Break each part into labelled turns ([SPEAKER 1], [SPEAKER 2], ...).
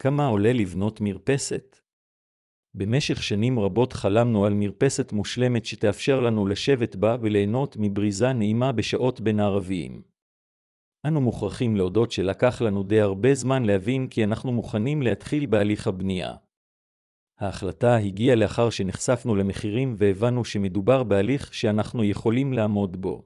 [SPEAKER 1] כמה עולה לבנות מרפסת? במשך שנים רבות חלמנו על מרפסת מושלמת שתאפשר לנו לשבת בה וליהנות מבריזה נעימה בשעות בין הערביים. אנו מוכרחים להודות שלקח לנו די הרבה זמן להבין כי אנחנו מוכנים להתחיל בהליך הבנייה. ההחלטה הגיעה לאחר שנחשפנו למחירים והבנו שמדובר בהליך שאנחנו יכולים לעמוד בו.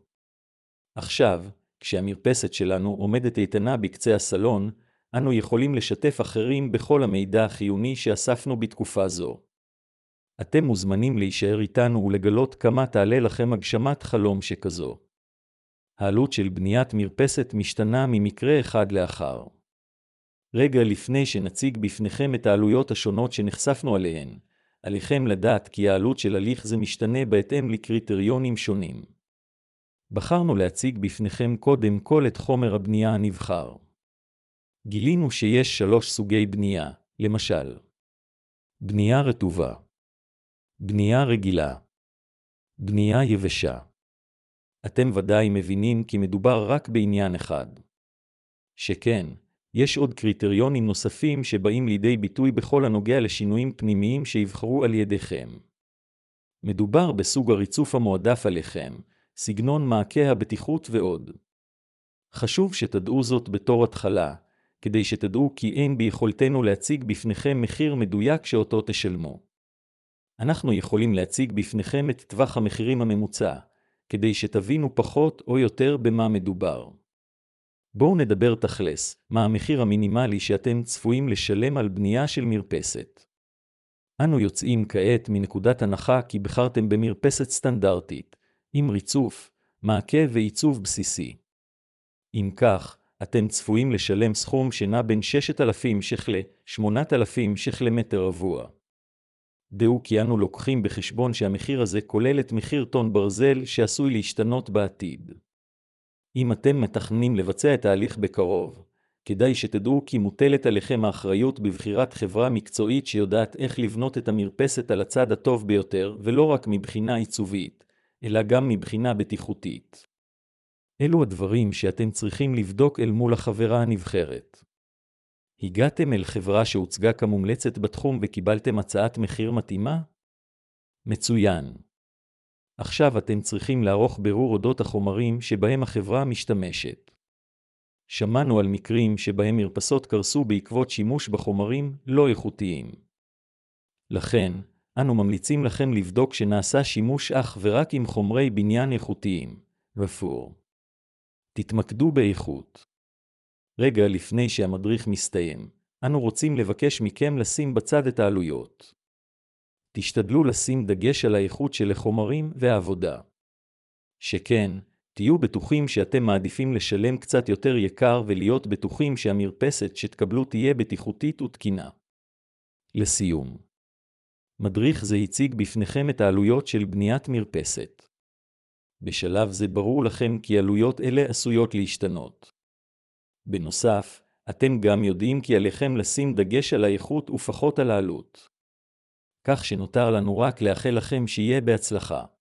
[SPEAKER 1] עכשיו, כשהמרפסת שלנו עומדת איתנה בקצה הסלון, אנו יכולים לשתף אחרים בכל המידע החיוני שאספנו בתקופה זו. אתם מוזמנים להישאר איתנו ולגלות כמה תעלה לכם הגשמת חלום שכזו. העלות של בניית מרפסת משתנה ממקרה אחד לאחר. רגע לפני שנציג בפניכם את העלויות השונות שנחשפנו עליהן, עליכם לדעת כי העלות של הליך זה משתנה בהתאם לקריטריונים שונים. בחרנו להציג בפניכם קודם כל את חומר הבנייה הנבחר. גילינו שיש 3 סוגי בנייה, למשל, בנייה רטובה, בנייה רגילה, בנייה יבשה. אתם ודאי מבינים כי מדובר רק בעניין אחד. שכן, יש עוד קריטריונים נוספים שבאים לידי ביטוי בכל הנוגע לשינויים פנימיים שיבחרו על ידיכם. מדובר בסוג הריצוף המועדף עליכם, סגנון מעקה הבטיחות ועוד. חשוב שתדעו זאת בתור התחלה, כדי שתדעו כי אין ביכולתנו להציג בפניכם מחיר מדויק שאותו תשלמו. אנחנו יכולים להציג בפניכם את טווח המחירים הממוצע, כדי שתבינו פחות או יותר במה מדובר. בואו נדבר תכלס, מה המחיר המינימלי שאתם צפויים לשלם על בנייה של מרפסת. אנו יוצאים כעת מנקודת הנחה כי בחרתם במרפסת סטנדרטית, עם ריצוף, מעקה ועיצוב בסיסי. אם כך, אתם צפויים לשלם סכום שנע בין 6,000 ש"ח ל-8,000 ש"ח למטר רבוע. דעו כי אנו לוקחים בחשבון שהמחיר הזה כולל את מחיר טון ברזל שעשוי להשתנות בעתיד. אם אתם מתכננים לבצע את ההליך בקרוב, כדאי שתדעו כי מוטלת עליכם האחריות בבחירת חברה מקצועית שיודעת איך לבנות את המרפסת על הצד הטוב ביותר, ולא רק מבחינה עיצובית, אלא גם מבחינה בטיחותית. אלו הדברים שאתם צריכים לבדוק אל מול החברה הנבחרת. הגעתם אל חברה שהוצגה כמומלצת בתחום וקיבלתם הצעת מחיר מתאימה? מצוין. עכשיו אתם צריכים לערוך בירור אודות החומרים שבהם החברה משתמשת. שמענו על מקרים שבהם מרפסות קרסו בעקבות שימוש בחומרים לא איכותיים. לכן, אנו ממליצים לכם לבדוק שנעשה שימוש אך ורק עם חומרי בניין איכותיים, ופור. תתמקדו באיכות. רגע לפני שהמדריך מסתיים, אנו רוצים לבקש מכם לשים בצד את העלויות. תשתדלו לשים דגש על האיכות של החומרים והעבודה. שכן, תהיו בטוחים שאתם מעדיפים לשלם קצת יותר יקר ולהיות בטוחים שהמרפסת שתקבלו תהיה בטיחותית ותקינה. לסיום, מדריך זה הציג בפניכם את העלויות של בניית מרפסת. בשלב זה ברור לכם כי עלויות אלה עשויות להשתנות. בנוסף, אתם גם יודעים כי עליכם לשים דגש על האיכות ופחות על העלות. כך שנותר לנו רק לאחל לכם שיהיה בהצלחה.